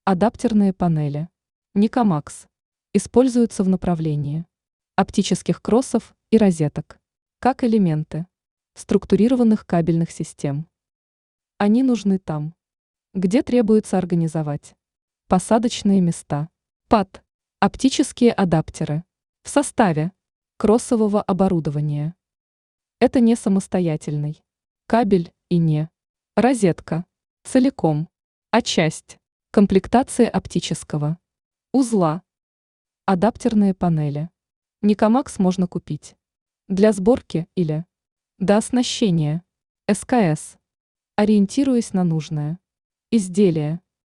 Адаптерные панели. Никомакс. Используются в направлении оптических кроссов и розеток, как элементы структурированных кабельных систем. Они нужны там, где требуется организовать посадочные места. ПАД. Оптические адаптеры. В составе кроссового оборудования. Это не самостоятельный кабель и не розетка целиком, а часть комплектации оптического узла. Адаптерные панели. Никомакс можно купить для сборки или дооснащения СКС, ориентируясь на нужное изделие.